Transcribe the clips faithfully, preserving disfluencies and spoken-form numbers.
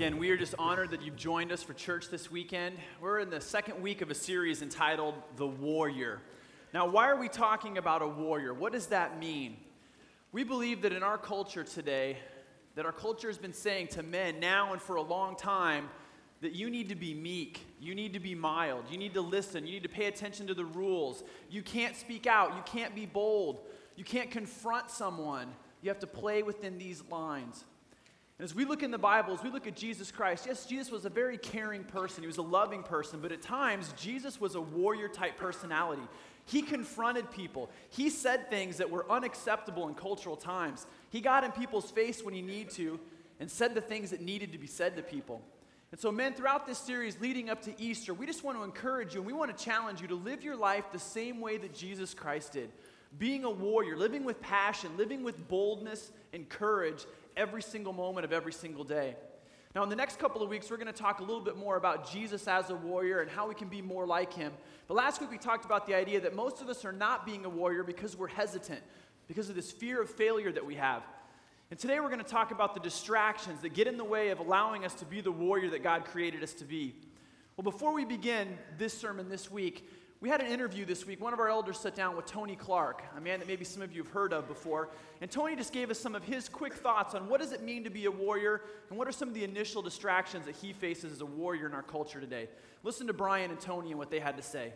Again, we are just honored that you've joined us for church this weekend. We're in the second week of a series entitled The Warrior. Now, why are we talking about a warrior? What does that mean? We believe that in our culture today, that our culture has been saying to men now and for a long time that you need to be meek, you need to be mild, you need to listen, you need to pay attention to the rules. You can't speak out, you can't be bold, you can't confront someone. You have to play within these lines. And as we look in the Bible, as we look at Jesus Christ, yes, Jesus was a very caring person. He was a loving person, but at times, Jesus was a warrior-type personality. He confronted people. He said things that were unacceptable in cultural times. He got in people's face when he needed to and said the things that needed to be said to people. And so, men, throughout this series leading up to Easter, we just want to encourage you and we want to challenge you to live your life the same way that Jesus Christ did. Being a warrior, living with passion, living with boldness and courage every single moment of every single day. Now, in the next couple of weeks, we're going to talk a little bit more about Jesus as a warrior and how we can be more like him. But last week, we talked about the idea that most of us are not being a warrior because we're hesitant, because of this fear of failure that we have. And today, we're going to talk about the distractions that get in the way of allowing us to be the warrior that God created us to be. Well, before we begin this sermon this week, we had an interview this week. One of our elders sat down with Tony Clark, a man that maybe some of you have heard of before. And Tony just gave us some of his quick thoughts on what does it mean to be a warrior and what are some of the initial distractions that he faces as a warrior in our culture today. Listen to Brian and Tony and what they had to say.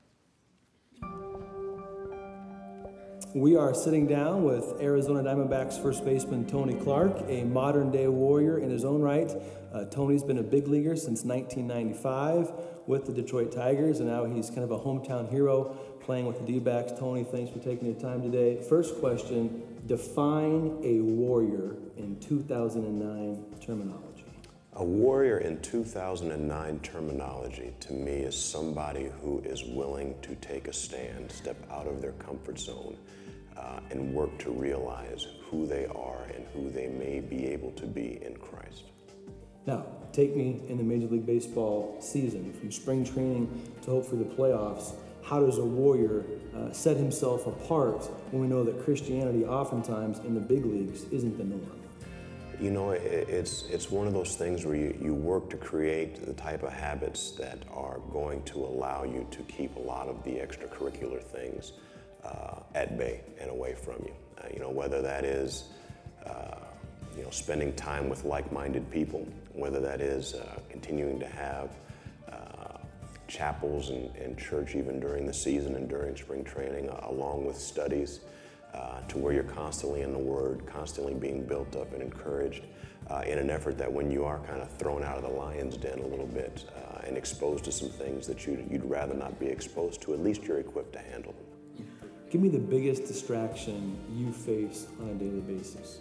We are sitting down with Arizona Diamondbacks first baseman Tony Clark, a modern-day warrior in his own right. Uh, Tony's been a big leaguer since nineteen ninety-five with the Detroit Tigers, and now he's kind of a hometown hero playing with the D-backs. Tony, thanks for taking your time today. First question, define a warrior in two thousand nine terminology. A warrior in two thousand nine terminology, to me, is somebody who is willing to take a stand, step out of their comfort zone, uh, and work to realize who they are and who they may be able to be in Christ. Now, take me in the Major League Baseball season, from spring training to hope for the playoffs. How does a warrior uh, set himself apart when we know that Christianity oftentimes in the big leagues isn't the norm? You know, it, it's it's one of those things where you, you work to create the type of habits that are going to allow you to keep a lot of the extracurricular things uh, at bay and away from you. Uh, you know, whether that is uh, you know, spending time with like-minded people, whether that is uh, continuing to have uh, chapels and, and church even during the season and during spring training, uh, along with studies, uh, to where you're constantly in the Word, constantly being built up and encouraged uh, in an effort that when you are kind of thrown out of the lion's den a little bit uh, and exposed to some things that you'd, you'd rather not be exposed to, at least you're equipped to handle them. Give me the biggest distraction you face on a daily basis.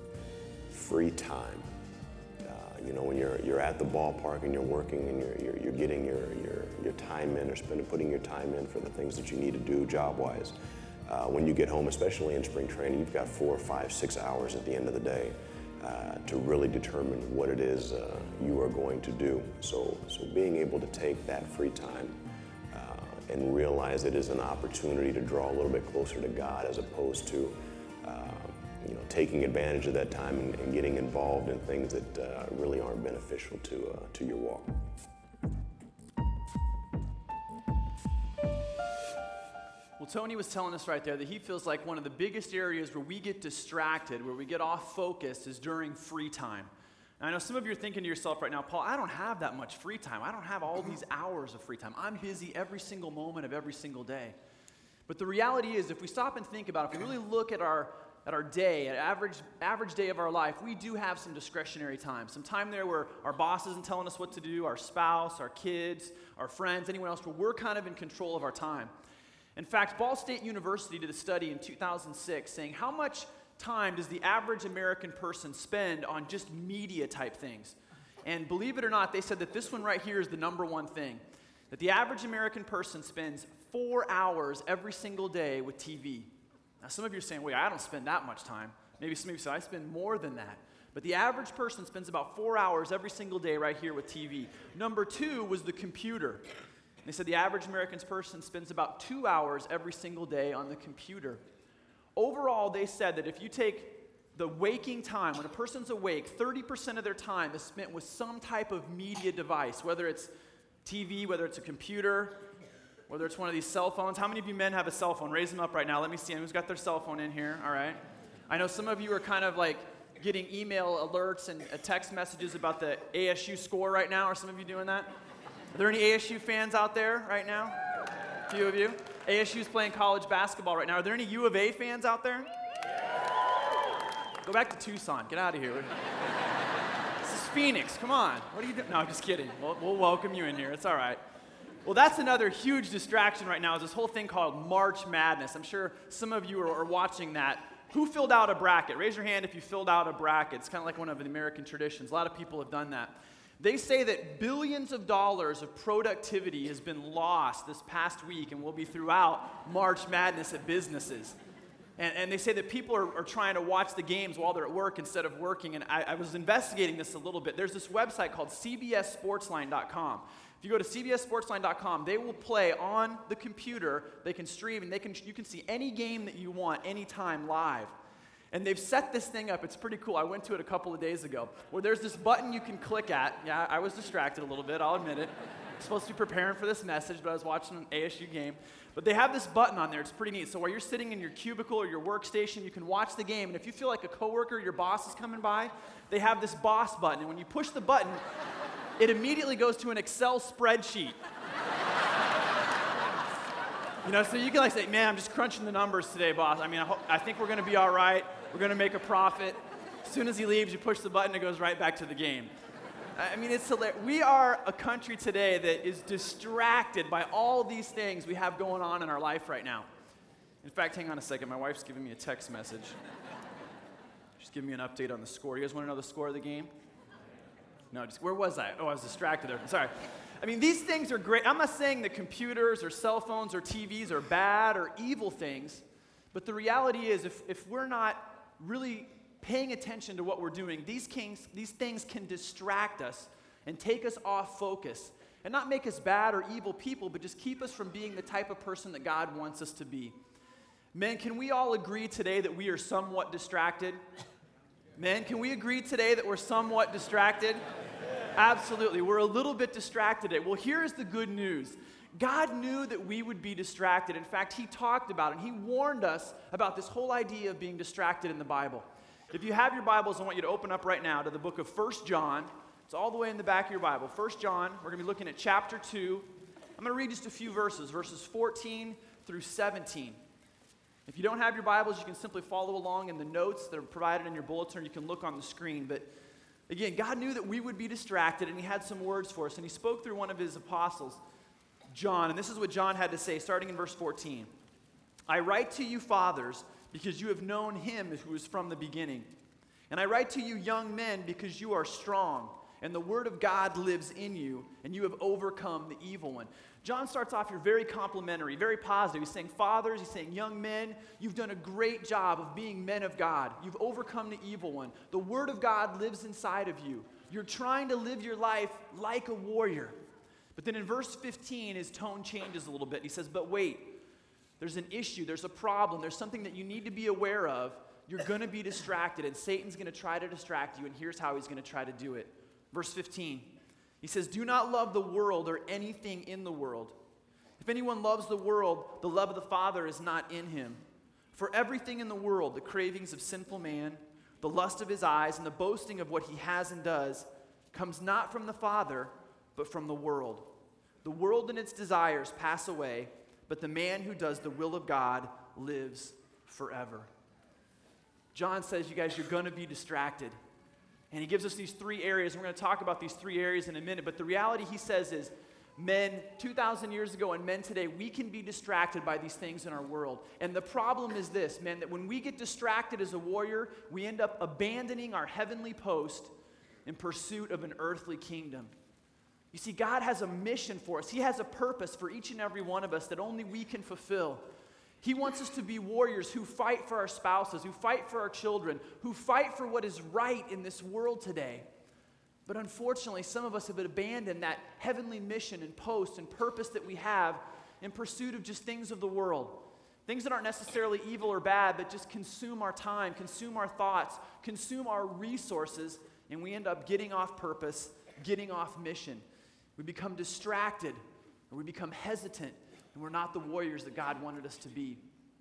Free time. Uh, you know, when you're you're at the ballpark and you're working and you're you're, you're getting your, your your time in or spending putting your time in for the things that you need to do job-wise. Uh, when you get home, especially in spring training, you've got four, five, six hours at the end of the day uh, to really determine what it is uh, you are going to do. So, so being able to take that free time uh, and realize it is an opportunity to draw a little bit closer to God as opposed to uh, you know, taking advantage of that time and, and getting involved in things that uh, really aren't beneficial to uh, to your walk. Well, Tony was telling us right there that he feels like one of the biggest areas where we get distracted, where we get off focus, is during free time. And I know some of you are thinking to yourself right now, Paul, I don't have that much free time. I don't have all these hours of free time. I'm busy every single moment of every single day. But the reality is, if we stop and think about it, if we really look at our at our day, at average average day of our life, we do have some discretionary time. Some time there where our boss isn't telling us what to do, our spouse, our kids, our friends, anyone else, where we're kind of in control of our time. In fact, Ball State University did a study in two thousand six saying how much time does the average American person spend on just media type things? And believe it or not, they said that this one right here is the number one thing. That the average American person spends four hours every single day with T V. Now, some of you are saying, wait, I don't spend that much time. Maybe some of you say, I spend more than that. But the average person spends about four hours every single day right here with T V. Number two was the computer. They said the average American person spends about two hours every single day on the computer. Overall, they said that if you take the waking time, when a person's awake, thirty percent of their time is spent with some type of media device, whether it's T V, whether it's a computer, whether it's one of these cell phones. How many of you men have a cell phone? Raise them up right now. Let me see who's got their cell phone in here. All right. I know some of you are kind of like getting email alerts and uh, text messages about the A S U score right now. Are some of you doing that? Are there any A S U fans out there right now? A few of you. A S U's playing college basketball right now. Are there any U of A fans out there? Go back to Tucson. Get out of here. This is Phoenix. Come on. What are you doing? No, I'm just kidding. We'll, we'll welcome you in here. It's all right. Well, that's another huge distraction right now is this whole thing called March Madness. I'm sure some of you are, are watching that. Who filled out a bracket? Raise your hand if you filled out a bracket. It's kind of like one of the American traditions. A lot of people have done that. They say that billions of dollars of productivity has been lost this past week and will be throughout March Madness at businesses. And, and they say that people are, are trying to watch the games while they're at work instead of working. And I, I was investigating this a little bit. There's this website called C B S sportsline dot com. If you go to C B S sportsline dot com, they will play on the computer. They can stream, and they can you can see any game that you want anytime live. And they've set this thing up. It's pretty cool. I went to it a couple of days ago, where there's this button you can click at. Yeah, I was distracted a little bit, I'll admit it. I'm supposed to be preparing for this message, but I was watching an A S U game. But they have this button on there. It's pretty neat. So while you're sitting in your cubicle or your workstation, you can watch the game. And if you feel like a coworker, your boss is coming by, they have this boss button. And when you push the button, it immediately goes to an Excel spreadsheet. You know, so you can like say, man, I'm just crunching the numbers today, boss. I mean, I, ho- I think we're going to be all right. We're going to make a profit. As soon as he leaves, you push the button, it goes right back to the game. I mean, it's hilarious. We are a country today that is distracted by all these things we have going on in our life right now. In fact, hang on a second. My wife's giving me a text message. She's giving me an update on the score. You guys want to know the score of the game? No, just, where was I? Oh, I was distracted there. Sorry. I mean, these things are great. I'm not saying that computers or cell phones or T Vs are bad or evil things, but the reality is if, if we're not really paying attention to what we're doing, these, kings, these things can distract us and take us off focus and not make us bad or evil people, but just keep us from being the type of person that God wants us to be. Men, can we all agree today that we are somewhat distracted? Men, can we agree today that we're somewhat distracted? Absolutely. We're a little bit distracted today. Well, here's the good news. God knew that we would be distracted. In fact, he talked about it, and he warned us about this whole idea of being distracted in the Bible. If you have your Bibles, I want you to open up right now to the book of First John. It's all the way in the back of your Bible. First John, we're going to be looking at chapter two. I'm going to read just a few verses, verses fourteen through seventeen. If you don't have your Bibles, you can simply follow along in the notes that are provided in your bulletin, or you can look on the screen. But again, God knew that we would be distracted, and he had some words for us, and he spoke through one of his apostles, John, and this is what John had to say, starting in verse fourteen. I write to you, fathers, because you have known him who is from the beginning. And I write to you, young men, because you are strong, and the word of God lives in you, and you have overcome the evil one. John starts off here very complimentary, very positive. He's saying, fathers, he's saying, young men, you've done a great job of being men of God. You've overcome the evil one. The word of God lives inside of you. You're trying to live your life like a warrior. But then in verse fifteen, his tone changes a little bit. He says, but wait, there's an issue, there's a problem, there's something that you need to be aware of. You're going to be distracted, and Satan's going to try to distract you, and here's how he's going to try to do it. Verse fifteen, he says, do not love the world or anything in the world. If anyone loves the world, the love of the Father is not in him. For everything in the world, the cravings of sinful man, the lust of his eyes, and the boasting of what he has and does, comes not from the Father, but from the world. The world and its desires pass away, but the man who does the will of God lives forever. John says, you guys, you're going to be distracted. And he gives us these three areas, and we're going to talk about these three areas in a minute. But the reality, he says, is men two thousand years ago and men today, we can be distracted by these things in our world. And the problem is this, men, that when we get distracted as a warrior, we end up abandoning our heavenly post in pursuit of an earthly kingdom. You see, God has a mission for us. He has a purpose for each and every one of us that only we can fulfill. He wants us to be warriors who fight for our spouses, who fight for our children, who fight for what is right in this world today. But unfortunately, some of us have abandoned that heavenly mission and post and purpose that we have in pursuit of just things of the world. Things that aren't necessarily evil or bad, but just consume our time, consume our thoughts, consume our resources, and we end up getting off purpose, getting off mission. We become distracted, or we become hesitant, and we're not the warriors that God wanted us to be.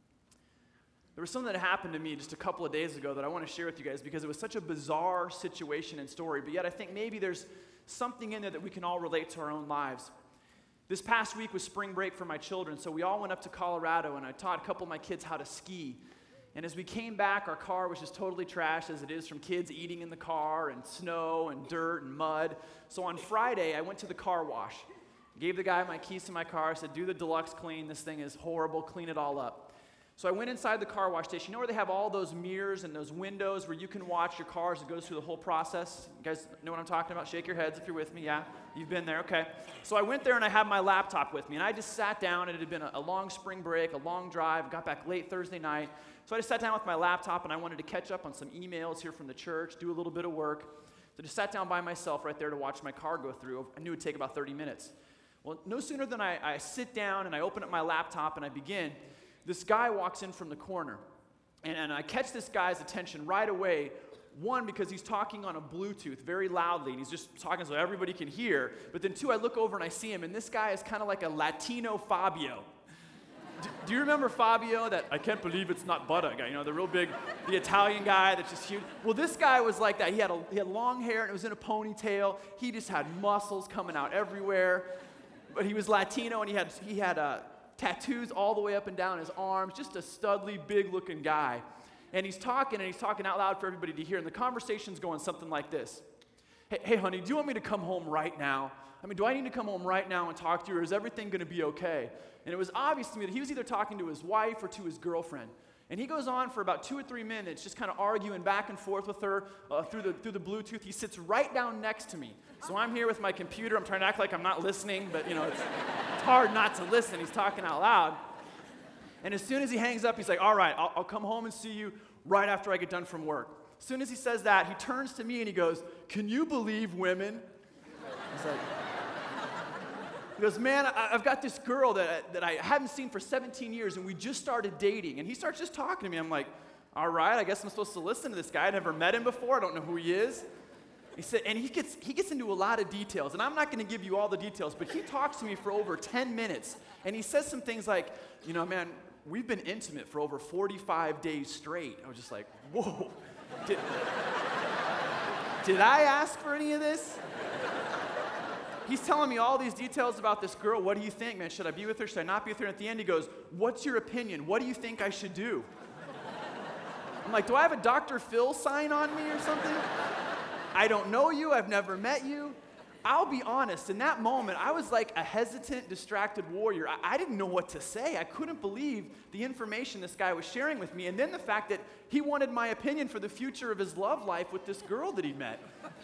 There was something that happened to me just a couple of days ago that I want to share with you guys because it was such a bizarre situation and story, but yet I think maybe there's something in there that we can all relate to our own lives. This past week was spring break for my children, so we all went up to Colorado, and I taught a couple of my kids how to ski. And as we came back, our car was just totally trashed, as it is from kids eating in the car, and snow, and dirt, and mud. So on Friday, I went to the car wash. Gave the guy my keys to my car, said, do the deluxe clean, this thing is horrible, clean it all up. So I went inside the car wash station. You know where they have all those mirrors and those windows where you can watch your cars? It goes through the whole process. You guys know what I'm talking about? Shake your heads if you're with me. Yeah, you've been there. Okay. So I went there and I had my laptop with me. And I just sat down. And it had been a, a long spring break, a long drive. Got back late Thursday night. So I just sat down with my laptop and I wanted to catch up on some emails here from the church, do a little bit of work. So I just sat down by myself right there to watch my car go through. I knew it would take about thirty minutes. Well, no sooner than I, I sit down and I open up my laptop and I begin, this guy walks in from the corner, and, and I catch this guy's attention right away, one, because he's talking on a Bluetooth very loudly, and he's just talking so everybody can hear, but then two, I look over and I see him, and this guy is kind of like a Latino Fabio. Do, do you remember Fabio, that I can't believe it's not butter guy, you know, the real big, the Italian guy that's just huge? Well, this guy was like that. He had, a, he had long hair, and it was in a ponytail. He just had muscles coming out everywhere, but he was Latino, and he had, he had a, tattoos all the way up and down his arms, just a studly, big-looking guy. And he's talking, and he's talking out loud for everybody to hear, and the conversation's going something like this. Hey, hey, honey, do you want me to come home right now? I mean, do I need to come home right now and talk to you, or is everything going to be okay? And it was obvious to me that he was either talking to his wife or to his girlfriend. And he goes on for about two or three minutes, just kind of arguing back and forth with her uh, through the through the Bluetooth. He sits right down next to me. So I'm here with my computer. I'm trying to act like I'm not listening, but, you know, it's, it's hard not to listen. He's talking out loud. And as soon as he hangs up, he's like, all right, I'll, I'll come home and see you right after I get done from work. As soon as he says that, he turns to me and he goes, can you believe women? I was like, he goes, man, I, I've got this girl that, that I haven't seen for seventeen years, and we just started dating. And he starts just talking to me. I'm like, all right, I guess I'm supposed to listen to this guy. I never met him before. I don't know who he is. He said, and he gets he gets into a lot of details, and I'm not going to give you all the details, but he talks to me for over ten minutes, and he says some things like, you know, man, we've been intimate for over forty-five days straight. I was just like, whoa, did, did I ask for any of this? He's telling me all these details about this girl. What do you think, man? Should I be with her? Should I not be with her? And at the end, he goes, what's your opinion? What do you think I should do? I'm like, do I have a Doctor Phil sign on me or something? I don't know you. I've never met you. I'll be honest. In that moment, I was like a hesitant, distracted warrior. I, I didn't know what to say. I couldn't believe the information this guy was sharing with me. And then the fact that he wanted my opinion for the future of his love life with this girl that he met.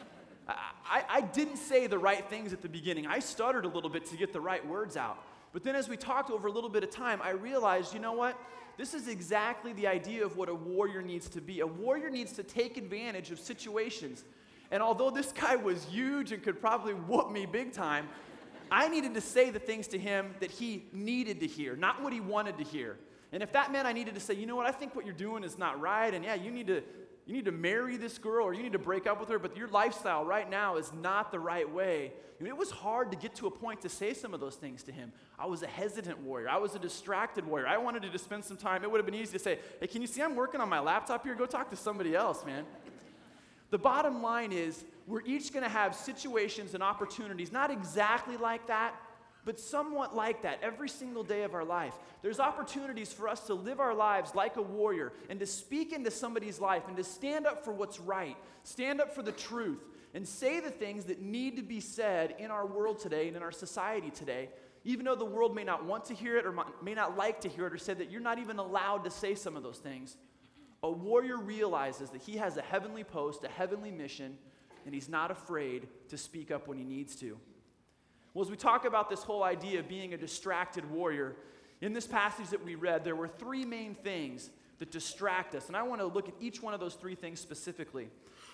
I, I didn't say the right things at the beginning. I stuttered a little bit to get the right words out. But then as we talked over a little bit of time, I realized, you know what? This is exactly the idea of what a warrior needs to be. A warrior needs to take advantage of situations. And although this guy was huge and could probably whoop me big time, I needed to say the things to him that he needed to hear, not what he wanted to hear. And if that meant I needed to say, you know what, I think what you're doing is not right, and yeah, you need to you need to marry this girl or you need to break up with her, but your lifestyle right now is not the right way. I mean, it was hard to get to a point to say some of those things to him. I was a hesitant warrior. I was a distracted warrior. I wanted to just spend some time. It would have been easy to say, hey, can you see I'm working on my laptop here? Go talk to somebody else, man. The bottom line is we're each going to have situations and opportunities, not exactly like that, but somewhat like that every single day of our life. There's opportunities for us to live our lives like a warrior and to speak into somebody's life and to stand up for what's right, stand up for the truth, and say the things that need to be said in our world today and in our society today, even though the world may not want to hear it or may not like to hear it or say that you're not even allowed to say some of those things. A warrior realizes that he has a heavenly post, a heavenly mission, and he's not afraid to speak up when he needs to. Well, as we talk about this whole idea of being a distracted warrior, in this passage that we read, there were three main things that distract us, and I want to look at each one of those three things specifically.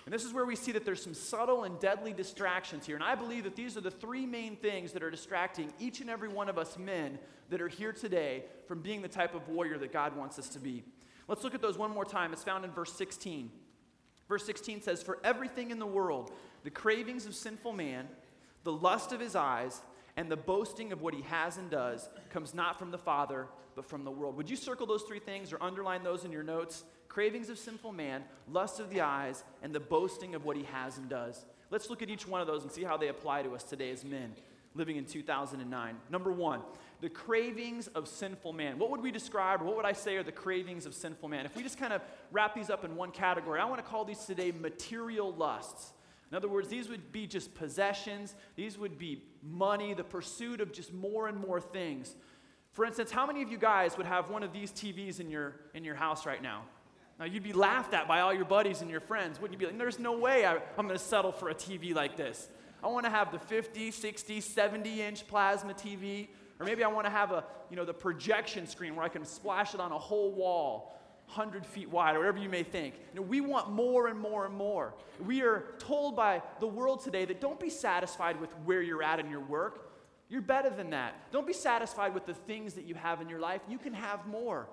And this is where we see that there's some subtle and deadly distractions here. And I believe that these are the three main things that are distracting each and every one of us men that are here today from being the type of warrior that God wants us to be. Let's look at those one more time. It's found in verse sixteen. Verse sixteen says, "For everything in the world, the cravings of sinful man, the lust of his eyes, and the boasting of what he has and does comes not from the Father, but from the world." Would you circle those three things or underline those in your notes? Cravings of sinful man, lust of the eyes, and the boasting of what he has and does. Let's look at each one of those and see how they apply to us today as men living in two thousand nine. Number one, the cravings of sinful man. What would we describe, or what would I say are the cravings of sinful man? If we just kind of wrap these up in one category, I want to call these today material lusts. In other words, these would be just possessions. These would be money, the pursuit of just more and more things. For instance, how many of you guys would have one of these T Vs in your in your house right now? Now, you'd be laughed at by all your buddies and your friends. Wouldn't you be like, there's no way I, I'm going to settle for a T V like this. I want to have the fifty, sixty, seventy-inch plasma T V. Or maybe I want to have a, you know, the projection screen where I can splash it on a whole wall, one hundred feet wide, or whatever you may think. You know, we want more and more and more. We are told by the world today that don't be satisfied with where you're at in your work. You're better than that. Don't be satisfied with the things that you have in your life. You can have more.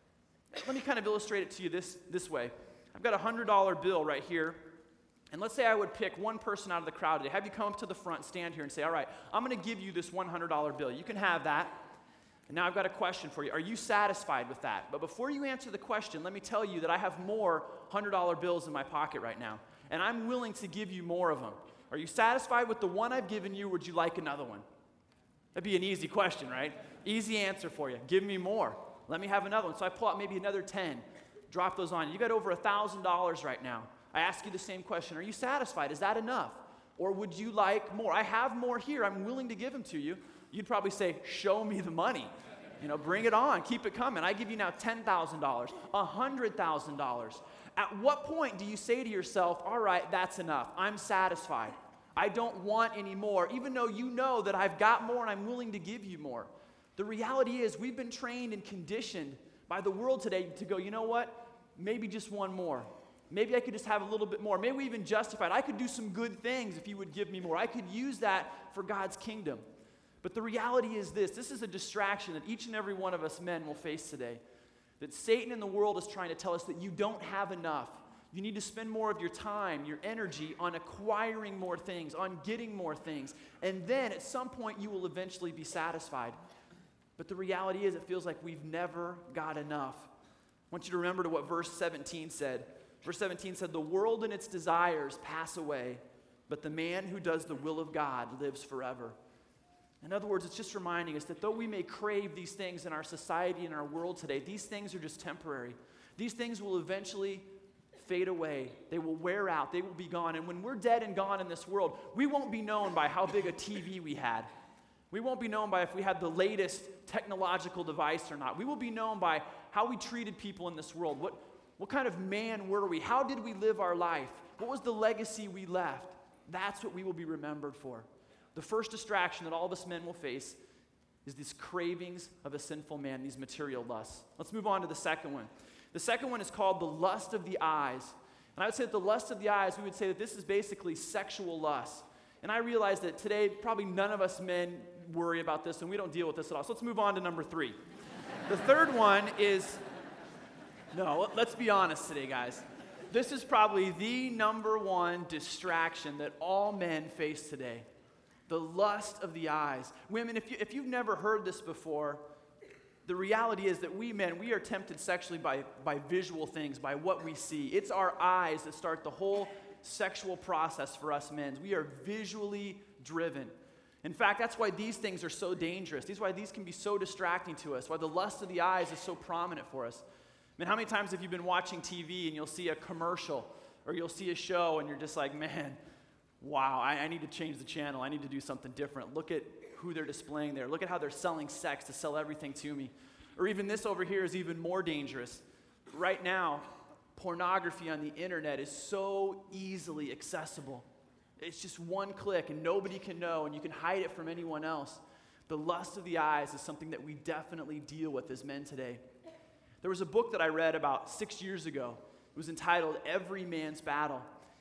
Let me kind of illustrate it to you this, this way. I've got a one hundred dollar bill right here. And let's say I would pick one person out of the crowd today, have you come up to the front, stand here and say, all right, I'm going to give you this one hundred dollar bill. You can have that. And now I've got a question for you. Are you satisfied with that? But before you answer the question, let me tell you that I have more one hundred dollar bills in my pocket right now. And I'm willing to give you more of them. Are you satisfied with the one I've given you, or would you like another one? That'd be an easy question, right? Easy answer for you. Give me more. Let me have another one. So I pull out maybe another ten. Drop those on you. You got over one thousand dollars right now. I ask you the same question. Are you satisfied? Is that enough? Or would you like more? I have more here. I'm willing to give them to you. You'd probably say, show me the money. You know, bring it on. Keep it coming. I give you now ten thousand dollars, one hundred thousand dollars. At what point do you say to yourself, all right, that's enough. I'm satisfied. I don't want any more, even though you know that I've got more and I'm willing to give you more. The reality is we've been trained and conditioned by the world today to go, you know what? Maybe just one more. Maybe I could just have a little bit more. Maybe we even justify it. I could do some good things if you would give me more. I could use that for God's kingdom. But the reality is this. This is a distraction that each and every one of us men will face today. That Satan in the world is trying to tell us that you don't have enough. You need to spend more of your time, your energy on acquiring more things, on getting more things. And then at some point you will eventually be satisfied. But the reality is it feels like we've never got enough. I want you to remember to what verse seventeen said. Verse seventeen said, the world and its desires pass away, but the man who does the will of God lives forever. In other words, it's just reminding us that though we may crave these things in our society and our world today, these things are just temporary. These things will eventually fade away. They will wear out. They will be gone. And when we're dead and gone in this world, we won't be known by how big a T V we had. We won't be known by if we had the latest technological device or not. We will be known by how we treated people in this world. What What kind of man were we? How did we live our life? What was the legacy we left? That's what we will be remembered for. The first distraction that all of us men will face is these cravings of a sinful man, these material lusts. Let's move on to the second one. The second one is called the lust of the eyes. And I would say that the lust of the eyes, we would say that this is basically sexual lust. And I realize that today, probably none of us men worry about this, and we don't deal with this at all. So let's move on to number three. The third one is... No, let's be honest today, guys. This is probably the number one distraction that all men face today. The lust of the eyes. Women, if, you, if you've never heard this before, the reality is that we men, we are tempted sexually by, by visual things, by what we see. It's our eyes that start the whole sexual process for us men. We are visually driven. In fact, that's why these things are so dangerous. That's why these can be so distracting to us, why the lust of the eyes is so prominent for us. I mean, how many times have you been watching T V and you'll see a commercial or you'll see a show and you're just like, man, wow, I, I need to change the channel. I need to do something different. Look at who they're displaying there. Look at how they're selling sex to sell everything to me. Or even this over here is even more dangerous. Right now, pornography on the internet is so easily accessible. It's just one click and nobody can know and you can hide it from anyone else. The lust of the eyes is something that we definitely deal with as men today. There was a book that I read about six years ago. It was entitled Every Man's Battle.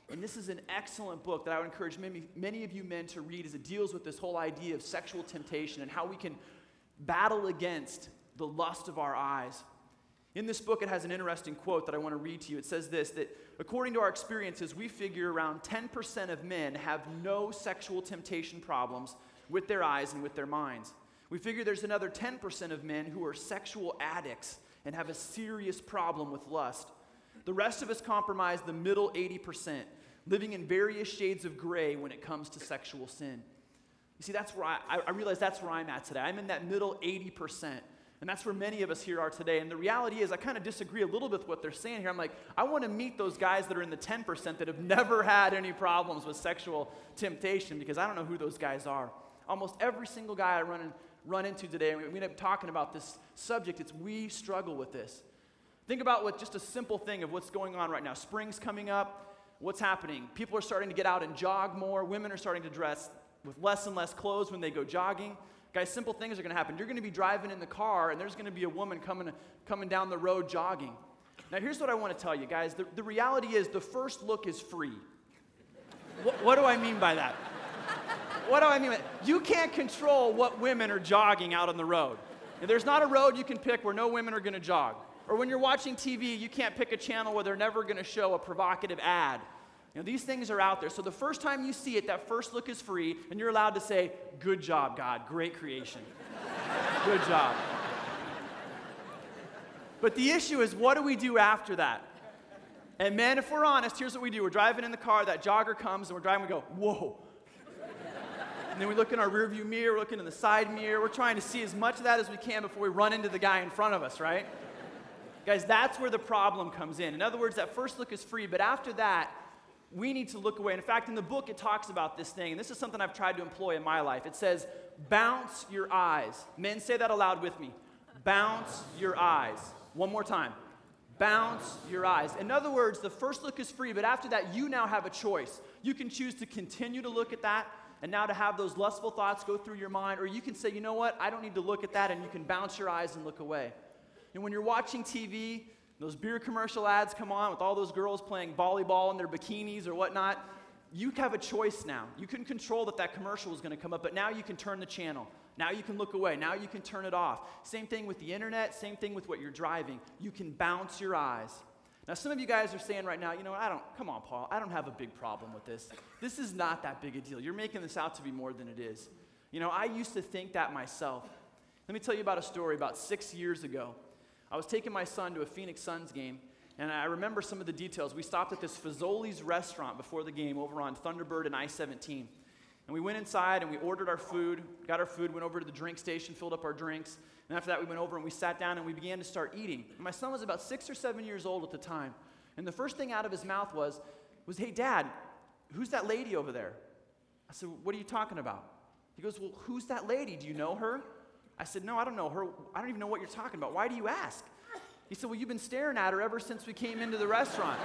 And this is an excellent book that I would encourage many, many of you men to read as it deals with this whole idea of sexual temptation and how we can battle against the lust of our eyes. In this book, it has an interesting quote that I want to read to you. It says this, that according to our experiences, we figure around ten percent of men have no sexual temptation problems with their eyes and with their minds. We figure there's another ten percent of men who are sexual addicts and have a serious problem with lust. The rest of us comprise the middle eighty percent, living in various shades of gray when it comes to sexual sin. You see, that's where I, I realize that's where I'm at today. I'm in that middle eighty percent. And that's where many of us here are today. And the reality is, I kind of disagree a little bit with what they're saying here. I'm like, I want to meet those guys that are in the ten percent that have never had any problems with sexual temptation, because I don't know who those guys are. Almost every single guy I run, in, run into today, and we end up talking about this subject, it's we struggle with this. Think about what just a simple thing of what's going on right now. Spring's coming up. What's happening? People are starting to get out and jog more. Women are starting to dress with less and less clothes when they go jogging. Guys, simple things are going to happen. You're going to be driving in the car, and there's going to be a woman coming, coming down the road jogging. Now, here's what I want to tell you, guys. The, the reality is the first look is free. What, what do I mean by that? What do I mean by that? You can't control what women are jogging out on the road. And there's not a road you can pick where no women are going to jog. Or when you're watching T V, you can't pick a channel where they're never going to show a provocative ad. You know, these things are out there. So the first time you see it, that first look is free, and you're allowed to say, good job, God, great creation. Good job. But the issue is, what do we do after that? And men, if we're honest, here's what we do. We're driving in the car, that jogger comes, and we're driving, we go, whoa. And then we look in our rearview mirror, we're looking in the side mirror, we're trying to see as much of that as we can before we run into the guy in front of us, right? Guys, that's where the problem comes in. In other words, that first look is free, but after that, we need to look away. In fact, in the book, it talks about this thing, and this is something I've tried to employ in my life. It says, bounce your eyes. Men, say that aloud with me. Bounce your eyes. One more time. Bounce your eyes. In other words, the first look is free, but after that, you now have a choice. You can choose to continue to look at that, and now to have those lustful thoughts go through your mind, or you can say, you know what, I don't need to look at that, and you can bounce your eyes and look away. And when you're watching T V, those beer commercial ads come on with all those girls playing volleyball in their bikinis or whatnot, you have a choice now. You couldn't control that that commercial is going to come up, but now you can turn the channel. Now you can look away. Now you can turn it off. Same thing with the internet. Same thing with what you're driving. You can bounce your eyes. Now, some of you guys are saying right now, you know, I don't, come on, Paul, I don't have a big problem with this. This is not that big a deal. You're making this out to be more than it is. You know, I used to think that myself. Let me tell you about a story about six years ago. I was taking my son to a Phoenix Suns game, and I remember some of the details. We stopped at this Fazoli's restaurant before the game over on Thunderbird and I seventeen. And we went inside and we ordered our food, got our food, went over to the drink station, filled up our drinks. And after that, we went over and we sat down and we began to start eating. And my son was about six or seven years old at the time. And the first thing out of his mouth was, was, hey, Dad, who's that lady over there? I said, what are you talking about? He goes, well, who's that lady? Do you know her? I said, no, I don't know her. I don't even know what you're talking about. Why do you ask? He said, well, you've been staring at her ever since we came into the restaurant.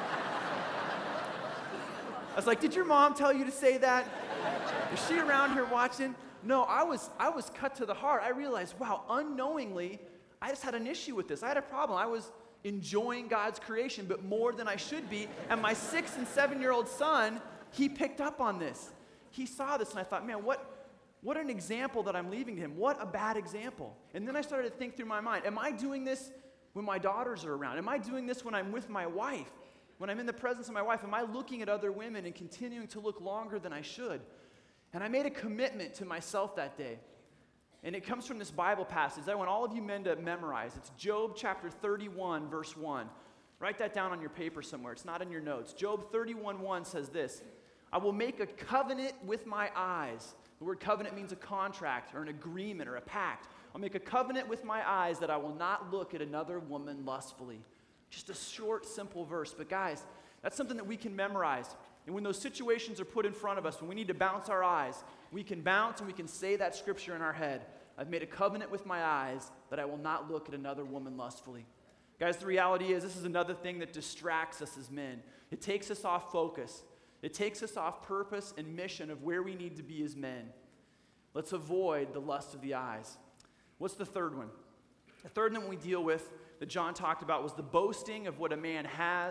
I was like, did your mom tell you to say that? Is she around here watching? No, I was, I was cut to the heart. I realized, wow, unknowingly, I just had an issue with this. I had a problem. I was enjoying God's creation, but more than I should be. And my six and seven-year-old son, he picked up on this. He saw this, and I thought, man, what... What an example that I'm leaving to him. What a bad example. And then I started to think through my mind, am I doing this when my daughters are around? Am I doing this when I'm with my wife? When I'm in the presence of my wife, am I looking at other women and continuing to look longer than I should? And I made a commitment to myself that day. And it comes from this Bible passage that I want all of you men to memorize. It's Job chapter thirty-one, verse one. Write that down on your paper somewhere. It's not in your notes. Job thirty-one one says this, I will make a covenant with my eyes. The word covenant means a contract or an agreement or a pact. I'll make a covenant with my eyes that I will not look at another woman lustfully. Just a short, simple verse. But guys, that's something that we can memorize. And when those situations are put in front of us, when we need to bounce our eyes, we can bounce and we can say that scripture in our head. I've made a covenant with my eyes that I will not look at another woman lustfully. Guys, the reality is this is another thing that distracts us as men. It takes us off focus. It takes us off purpose and mission of where we need to be as men. Let's avoid the lust of the eyes. What's the third one? The third one we deal with that John talked about was the boasting of what a man has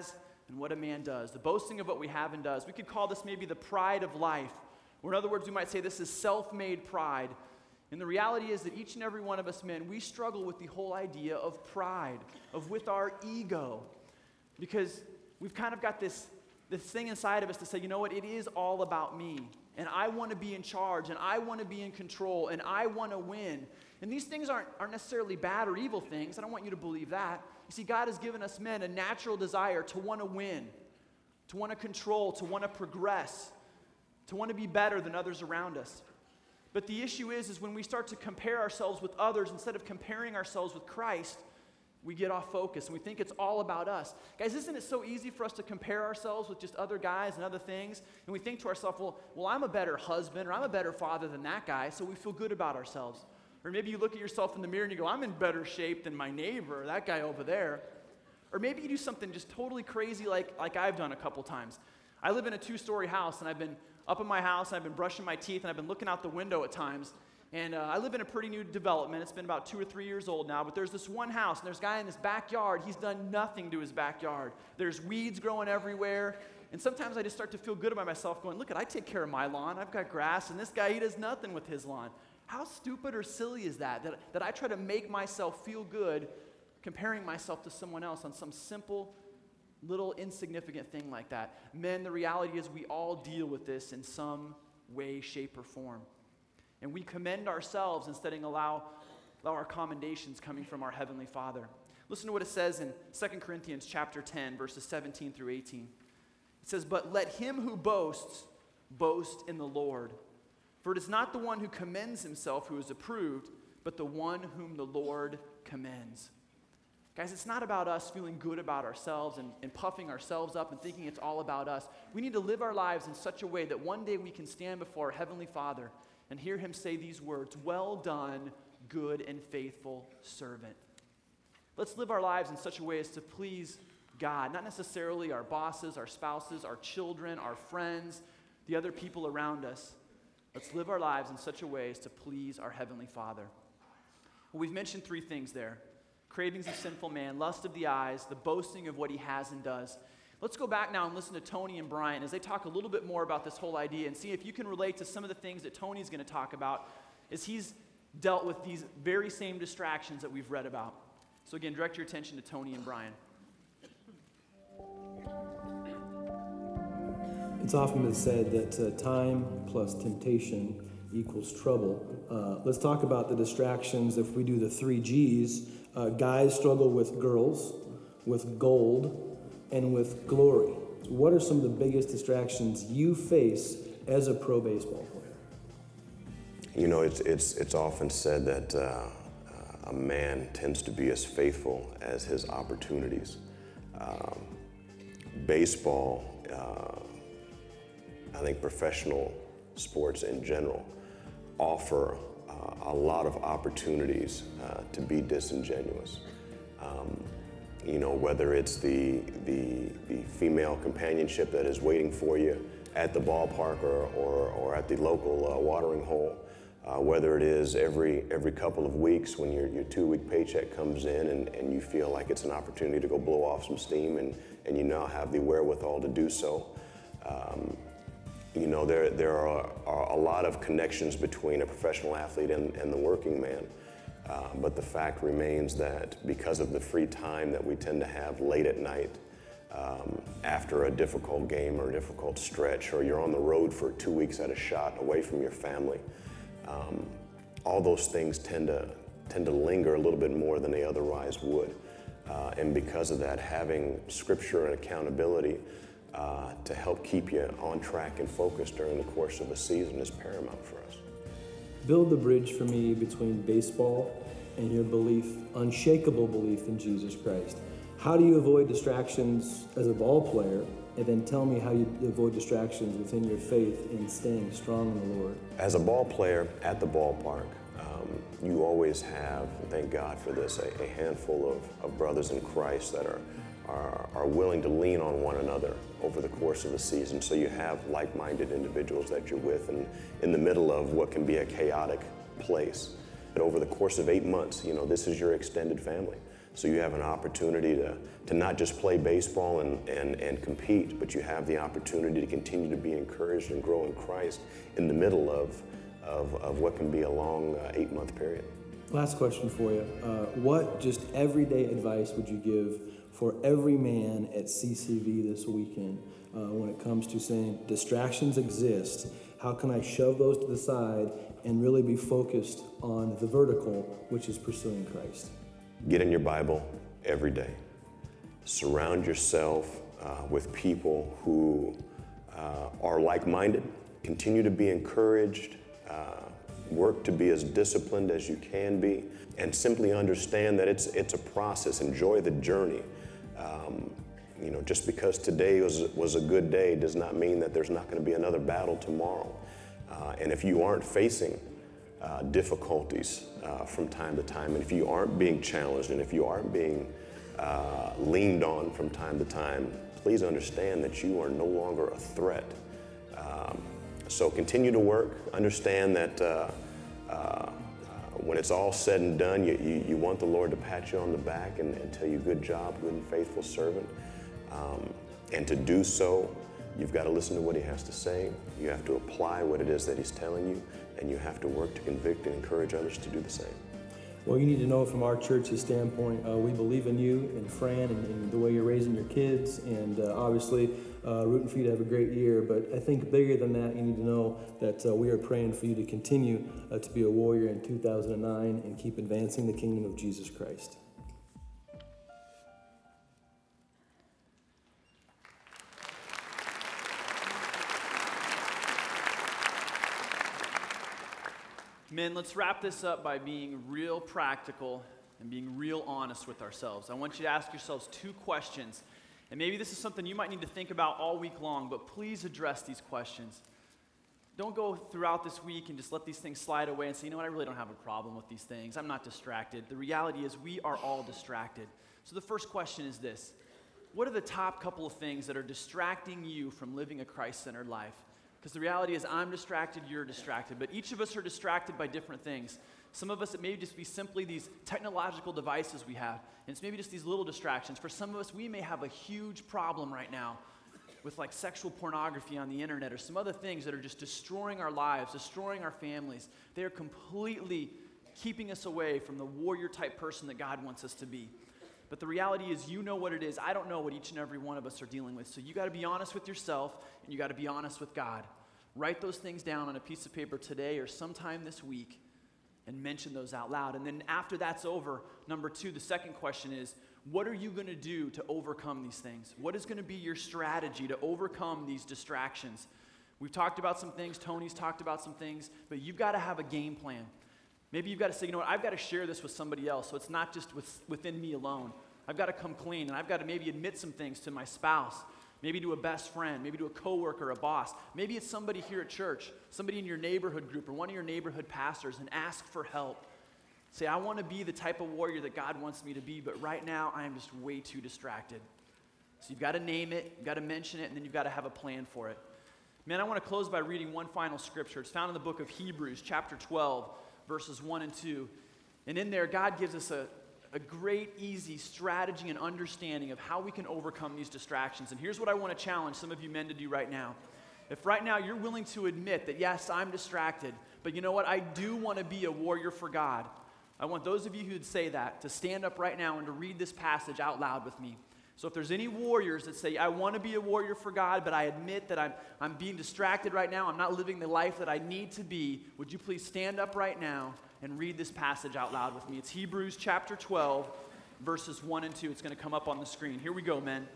and what a man does, the boasting of what we have and does. We could call this maybe the pride of life, or in other words, we might say this is self-made pride. And the reality is that each and every one of us men, we struggle with the whole idea of pride, of with our ego, because we've kind of got this, this thing inside of us to say, you know what, it is all about me, and I want to be in charge, and I want to be in control, and I want to win. And these things aren't, aren't necessarily bad or evil things. I don't want you to believe that. You see, God has given us men a natural desire to want to win, to want to control, to want to progress, to want to be better than others around us. But the issue is, is when we start to compare ourselves with others instead of comparing ourselves with Christ, we get off focus and we think it's all about us. Guys, isn't it so easy for us to compare ourselves with just other guys and other things? And we think to ourselves, well, well, I'm a better husband or I'm a better father than that guy, so we feel good about ourselves. Or maybe you look at yourself in the mirror and you go, I'm in better shape than my neighbor, or that guy over there. Or maybe you do something just totally crazy like, like I've done a couple times. I live in a two-story house, and I've been up in my house, and I've been brushing my teeth, and I've been looking out the window at times. And uh, I live in a pretty new development. It's been about two or three years old now, but there's this one house, and there's a guy in his backyard. He's done nothing to his backyard. There's weeds growing everywhere. And sometimes I just start to feel good about myself going, look, I take care of my lawn. I've got grass, and this guy, he does nothing with his lawn. How stupid or silly is that, that, that I try to make myself feel good comparing myself to someone else on some simple, little insignificant thing like that? Men, the reality is we all deal with this in some way, shape, or form. And we commend ourselves instead of allow, allow our commendations coming from our Heavenly Father. Listen to what it says in Second Corinthians chapter ten, verses seventeen through eighteen. It says, but let him who boasts, boast in the Lord. For it is not the one who commends himself who is approved, but the one whom the Lord commends. Guys, it's not about us feeling good about ourselves and, and puffing ourselves up and thinking it's all about us. We need to live our lives in such a way that one day we can stand before our Heavenly Father and hear him say these words, well done, good and faithful servant. Let's live our lives in such a way as to please God, not necessarily our bosses, our spouses, our children, our friends, the other people around us. Let's live our lives in such a way as to please our Heavenly Father. Well, we've mentioned three things there. Cravings of sinful man, lust of the eyes, the boasting of what he has and does. Let's go back now and listen to Tony and Brian as they talk a little bit more about this whole idea and see if you can relate to some of the things that Tony's going to talk about as he's dealt with these very same distractions that we've read about. So again, direct your attention to Tony and Brian. It's often been said that uh, time plus temptation equals trouble. Uh, let's talk about the distractions. If we do the three G's, uh, guys struggle with girls, with gold, and with glory. What are some of the biggest distractions you face as a pro baseball player? You know, it's it's it's often said that uh, a man tends to be as faithful as his opportunities. Um, baseball, uh, I think professional sports in general offer uh, a lot of opportunities uh, to be disingenuous. Um, you know, whether it's the, the, the female companionship that is waiting for you at the ballpark or, or, or at the local uh, watering hole, uh, whether it is every, every couple of weeks when your, your two-week paycheck comes in and, and you feel like it's an opportunity to go blow off some steam and, and you now have the wherewithal to do so. Um, You know, there, there are, are a lot of connections between a professional athlete and, and the working man. Uh, but the fact remains that because of the free time that we tend to have late at night, um, after a difficult game or a difficult stretch, or you're on the road for two weeks at a shot away from your family, um, all those things tend to, tend to linger a little bit more than they otherwise would. Uh, and because of that, having scripture and accountability Uh, to help keep you on track and focused during the course of a season is paramount for us. Build the bridge for me between baseball and your belief, unshakable belief in Jesus Christ. How do you avoid distractions as a ball player? And then tell me how you avoid distractions within your faith in staying strong in the Lord. As a ball player at the ballpark, um, you always have, thank God for this, a, a handful of, of brothers in Christ that are Are, are willing to lean on one another over the course of the season. So you have like-minded individuals that you're with and in the middle of what can be a chaotic place. But over the course of eight months, you know, this is your extended family. So you have an opportunity to, to not just play baseball and, and, and compete, but you have the opportunity to continue to be encouraged and grow in Christ in the middle of, of, of what can be a long uh, eight-month period. Last question for you. Uh, what just everyday advice would you give for every man at C C V this weekend uh, when it comes to saying distractions exist? How can I shove those to the side and really be focused on the vertical, which is pursuing Christ? Get in your Bible every day. Surround yourself uh, with people who uh, are like-minded. Continue to be encouraged. Uh, work to be as disciplined as you can be, and simply understand that it's it's a process. Enjoy the journey. Um, you know, just because today was was a good day does not mean that there's not going to be another battle tomorrow. Uh, and if you aren't facing uh, difficulties uh, from time to time, and if you aren't being challenged, and if you aren't being uh, leaned on from time to time, please understand that you are no longer a threat. Um, so continue to work. Understand that uh, uh, when it's all said and done, you, you, you want the Lord to pat you on the back and, and tell you, good job, good and faithful servant. Um, and to do so, you've got to listen to what he has to say. You have to apply what it is that he's telling you, and you have to work to convict and encourage others to do the same. Well, you need to know from our church's standpoint, uh, we believe in you and Fran and, and the way you're raising your kids, and uh, obviously uh, rooting for you to have a great year. But I think bigger than that, you need to know that uh, we are praying for you to continue uh, to be a warrior in two thousand nine and keep advancing the kingdom of Jesus Christ. Men, let's wrap this up by being real practical and being real honest with ourselves. I want you to ask yourselves two questions. And maybe this is something you might need to think about all week long, but please address these questions. Don't go throughout this week and just let these things slide away and say, you know what, I really don't have a problem with these things. I'm not distracted. The reality is we are all distracted. So the first question is this: what are the top couple of things that are distracting you from living a Christ-centered life? Because the reality is I'm distracted, you're distracted, but each of us are distracted by different things. Some of us, it may just be simply these technological devices we have, and it's maybe just these little distractions. For some of us, we may have a huge problem right now with like sexual pornography on the internet or some other things that are just destroying our lives, destroying our families. They are completely keeping us away from the warrior type person that God wants us to be. But the reality is, you know what it is. I don't know what each and every one of us are dealing with. So you got to be honest with yourself, and you got to be honest with God. Write those things down on a piece of paper today or sometime this week and mention those out loud. And then after that's over, number two, the second question is, what are you going to do to overcome these things? What is going to be your strategy to overcome these distractions? We've talked about some things. Tony's talked about some things. But you've got to have a game plan. Maybe you've got to say, you know what, I've got to share this with somebody else, so it's not just with, within me alone. I've got to come clean, and I've got to maybe admit some things to my spouse, maybe to a best friend, maybe to a coworker, a boss. Maybe it's somebody here at church, somebody in your neighborhood group or one of your neighborhood pastors, and ask for help. Say, I want to be the type of warrior that God wants me to be, but right now I am just way too distracted. So you've got to name it, you've got to mention it, and then you've got to have a plan for it. Man, I want to close by reading one final scripture. It's found in the book of Hebrews, chapter twelve, verses one and two. And in there, God gives us a, a great, easy strategy and understanding of how we can overcome these distractions. And here's what I want to challenge some of you men to do right now. If right now you're willing to admit that, yes, I'm distracted, but you know what? I do want to be a warrior for God. I want those of you who'd say that to stand up right now and to read this passage out loud with me. So if there's any warriors that say, I want to be a warrior for God, but I admit that I'm, I'm being distracted right now, I'm not living the life that I need to be, would you please stand up right now and read this passage out loud with me? It's Hebrews chapter twelve, verses one and two. It's going to come up on the screen. Here we go, men.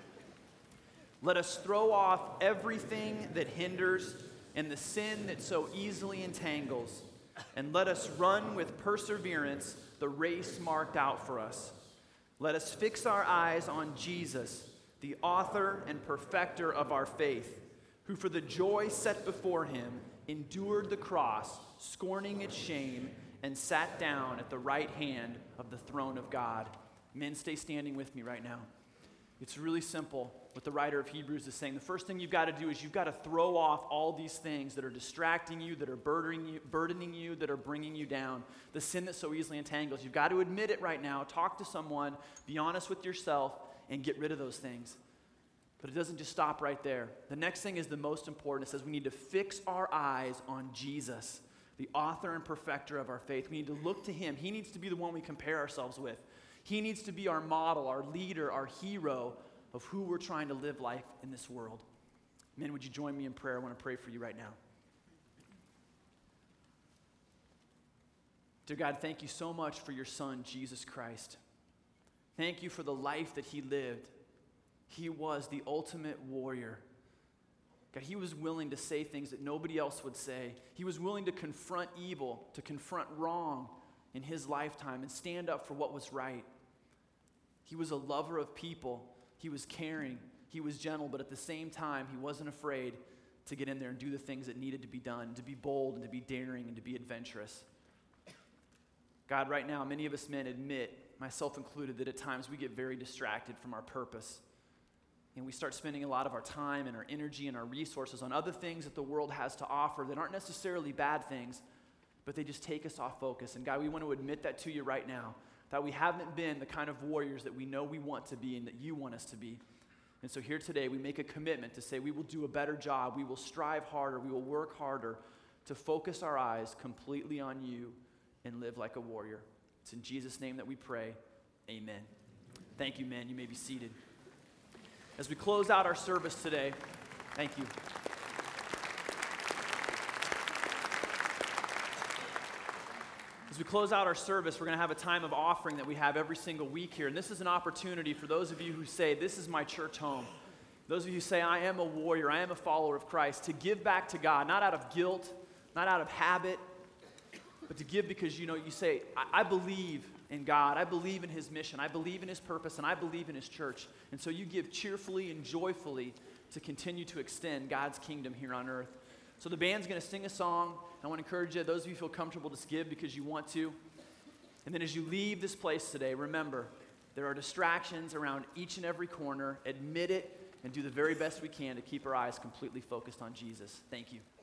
Let us throw off everything that hinders and the sin that so easily entangles, and let us run with perseverance the race marked out for us. Let us fix our eyes on Jesus, the author and perfecter of our faith, who for the joy set before him endured the cross, scorning its shame, and sat down at the right hand of the throne of God. Men, stay standing with me right now. It's really simple. What the writer of Hebrews is saying, the first thing you've got to do is you've got to throw off all these things that are distracting you, that are burdening you, burdening you, that are bringing you down. The sin that so easily entangles. You've got to admit it right now. Talk to someone. Be honest with yourself and get rid of those things. But it doesn't just stop right there. The next thing is the most important. It says we need to fix our eyes on Jesus, the author and perfecter of our faith. We need to look to him. He needs to be the one we compare ourselves with. He needs to be our model, our leader, our hero of who we're trying to live life in this world. Men, would you join me in prayer? I want to pray for you right now. Dear God, thank you so much for your son, Jesus Christ. Thank you for the life that he lived. He was the ultimate warrior. God, he was willing to say things that nobody else would say. He was willing to confront evil, to confront wrong in his lifetime and stand up for what was right. He was a lover of people. He was caring. He was gentle, but at the same time, he wasn't afraid to get in there and do the things that needed to be done, to be bold and to be daring and to be adventurous. God, right now, many of us men admit, myself included, that at times we get very distracted from our purpose. And we start spending a lot of our time and our energy and our resources on other things that the world has to offer that aren't necessarily bad things, but they just take us off focus. And God, we want to admit that to you right now, that we haven't been the kind of warriors that we know we want to be and that you want us to be. And so here today, we make a commitment to say we will do a better job, we will strive harder, we will work harder to focus our eyes completely on you and live like a warrior. It's in Jesus' name that we pray. Amen. Thank you, men. You may be seated. As we close out our service today, thank you. As we close out our service, we're going to have a time of offering that we have every single week here. And this is an opportunity for those of you who say, this is my church home. Those of you who say, I am a warrior, I am a follower of Christ, to give back to God, not out of guilt, not out of habit, but to give because, you know, you say, I, I believe in God, I believe in his mission, I believe in his purpose, and I believe in his church. And so you give cheerfully and joyfully to continue to extend God's kingdom here on earth. So the band's going to sing a song. I want to encourage you, those of you who feel comfortable, to give because you want to. And then as you leave this place today, remember, there are distractions around each and every corner. Admit it and do the very best we can to keep our eyes completely focused on Jesus. Thank you.